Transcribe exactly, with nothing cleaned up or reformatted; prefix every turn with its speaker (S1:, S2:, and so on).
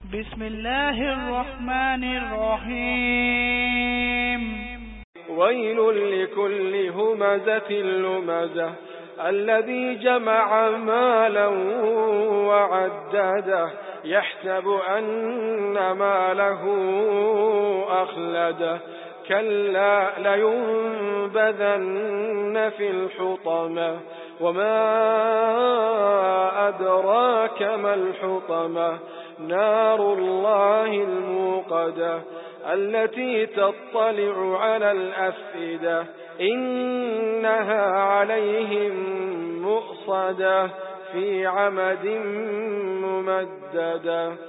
S1: بسم الله الرحمن الرحيم
S2: ويل لكل همزة لمزة الذي جمع مالا وعدده يحسب أن ماله أخلده كلا لينبذن في الحطمة وما أدراك ما الحطمة نار الله الموقدة التي تطلع على الأفئدة إنها عليهم مؤصدة في عمد ممددة.